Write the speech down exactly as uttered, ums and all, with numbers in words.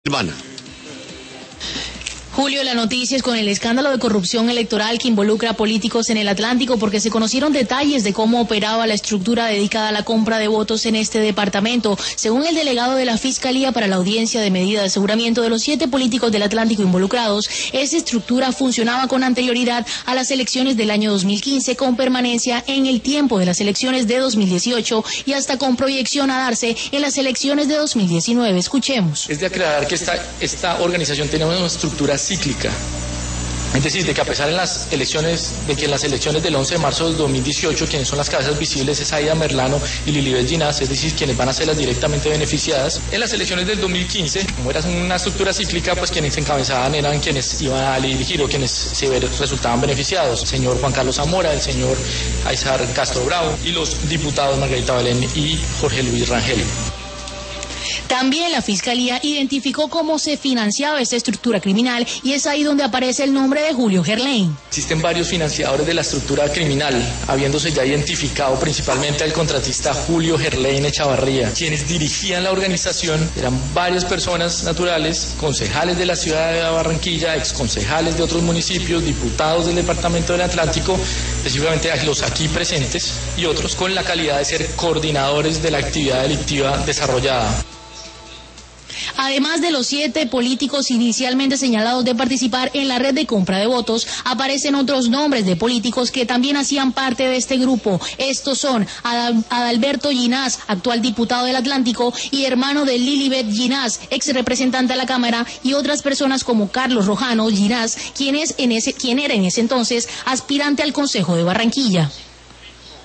Silvana. Julio, la noticia es con el escándalo de corrupción electoral que involucra a políticos en el Atlántico, porque se conocieron detalles de cómo operaba la estructura dedicada a la compra de votos en este departamento. Según el delegado de la Fiscalía para la audiencia de medida de aseguramiento de los siete políticos del Atlántico involucrados, esa estructura funcionaba con anterioridad a las elecciones del año dos mil quince, con permanencia en el tiempo de las elecciones de dos mil dieciocho y hasta con proyección a darse en las elecciones de dos mil diecinueve. Escuchemos. Es de aclarar que esta, esta organización tiene una estructura cíclica, es decir, de que a pesar de las elecciones, de que en las elecciones del once de marzo del dos mil dieciocho, quienes son las cabezas visibles es Aida Merlano y Lilibet Ginás, es decir, quienes van a ser las directamente beneficiadas. En las elecciones del dos mil quince, como era una estructura cíclica, pues quienes se encabezaban eran quienes iban a dirigir o quienes se resultaban beneficiados: el señor Juan Carlos Zamora, el señor Aizar Castro Bravo y los diputados Margarita Belén y Jorge Luis Rangel. También la Fiscalía identificó cómo se financiaba esta estructura criminal y es ahí donde aparece el nombre de Julio Gerlain. Existen varios financiadores de la estructura criminal, habiéndose ya identificado principalmente al contratista Julio Gerlain Echavarría. Quienes dirigían la organización eran varias personas naturales, concejales de la ciudad de Barranquilla, exconcejales de otros municipios, diputados del departamento del Atlántico, específicamente los aquí presentes, y otros con la calidad de ser coordinadores de la actividad delictiva desarrollada. Además de los siete políticos inicialmente señalados de participar en la red de compra de votos, aparecen otros nombres de políticos que también hacían parte de este grupo. Estos son Adal- Adalberto Ginás, actual diputado del Atlántico y hermano de Lilibet Ginás, ex representante a la Cámara, y otras personas como Carlos Rojano Ginás, quien, es en ese, quien era en ese entonces aspirante al Consejo de Barranquilla.